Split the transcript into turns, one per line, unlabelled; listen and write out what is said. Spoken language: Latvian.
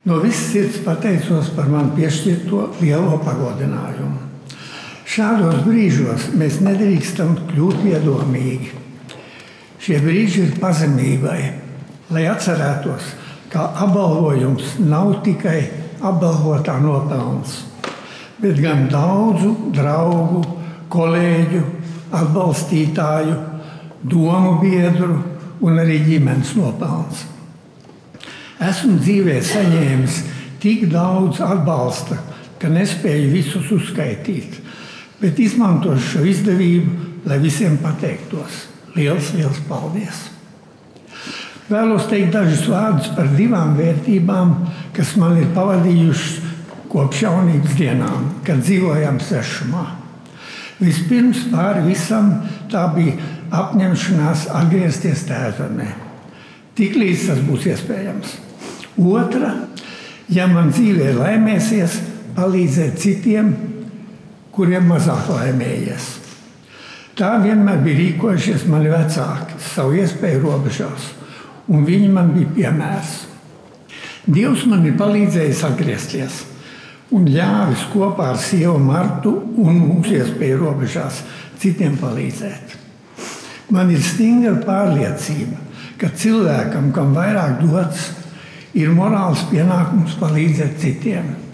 No visas sirds pateicos par man piešķirto lielo pagodinājumu. Šādos brīžos mēs nedrīkstam kļūt piedomīgi. Šie brīži ir pazemībai, lai atcerētos, ka apbalvojums nav tikai apbalvotā nopelns, bet gan daudzu draugu, kolēģu, atbalstītāju, domu biedru un arī ģimenes nopelns. Esmu dzīvē saņēmis tik daudz atbalsta, ka nespēju visus uzskaitīt, bet izmantošu šo izdevību, lai visiem pateiktos. Liels paldies! Vēlos teikt dažus vārdus par 2 vērtībām, kas man ir pavadījušas kopš jaunības dienām, kad dzīvojām svešumā. Vispirms pāri visam tā bija apņemšanās atgriezties Tēvzemē. Tiklīdz tas būs iespējams. Otra, ja man dzīvē laimēsies, palīdzēt citiem, kuriem mazāk laimējies. Tā vienmēr bija rīkojušies mani vecāki savu iespēju robežās, un viņi man bija piemērs. Dievs man ir palīdzējis atgriezties un ļāvis kopā ar sievu Martu un mūsu iespēju robežās citiem palīdzēt. Man ir stingra pārliecība, ka cilvēkam, kam vairāk dots, ir morāls pienākums palīdzēt citiem.